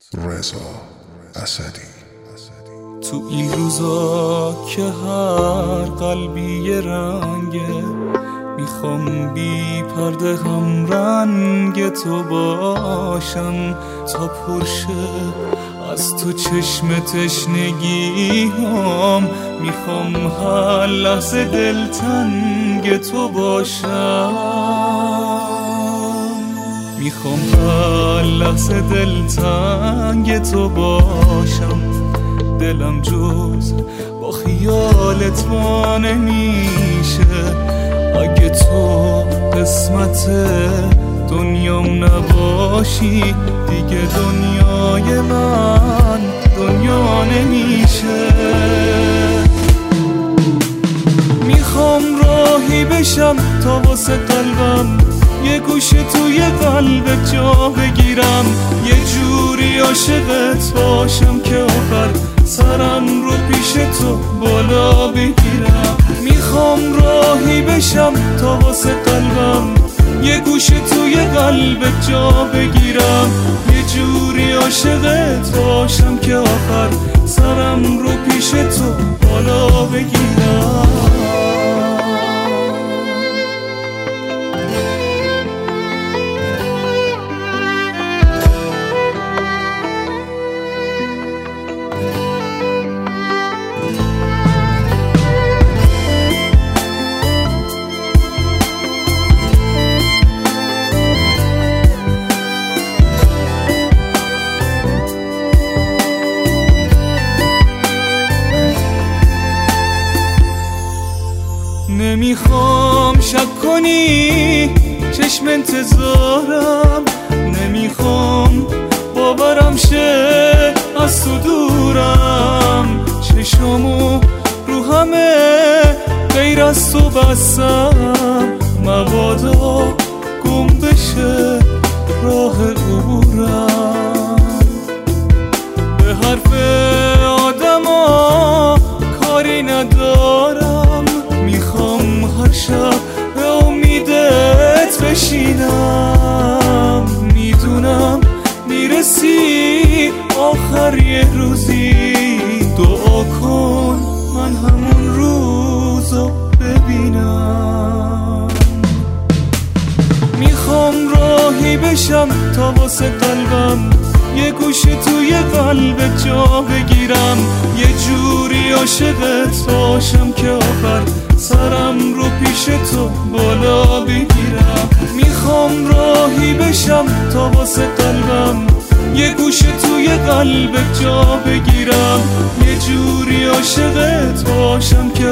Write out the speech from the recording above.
رضا اسدی. تو این روزا که هر قلبی یه رنگه، میخوام بی پرده هم رنگ تو باشم تا پرشه از تو چشم تشنگی هم. میخوام هر لحظه دلتنگ تو باشم، میخوام هر لحظه دلتنگ تو باشم. دلم جز با خیالت ما نمیشه، اگه تو قسمت دنیام نباشی دیگه دنیای من دنیا نمیشه. میخوام راهی بشم تا واسه قلبم یه گوشه توی قلبت جا بگیرم، یه جوری عاشقت باشم که آخر سرم رو پیش تو بالا بگیرم. میخوام راهی بشم تا واسه قلبم یه گوشه توی قلبت جا بگیرم، یه جوری عاشقت باشم که آخر سرم رو پیش تو بالا بگیرم. نمیخوام شک کنی چشم انتظارم، نمیخوام باورم شه از تو دورم. چشامو رو همه غیر از تو بستم، مبادا گم بشه راه عبورم. به حرف آدما کاری ندارم، میخوام هر شب به امیدت بشینم. میدونم میرسی آخر یه روزی، دعا کن من همون روزو ببینم. میخوام راهی بشم تا واسه قلبم یه گوشه توی قلبت جا بگیرم، یه جوری عاشقت باشم که آخر سرم رو پیش تو بالا بگیرم. میخوام راهی بشم تا واسه قلبم یه گوشه توی قلبت جا بگیرم، یه جوری عاشقت باشم که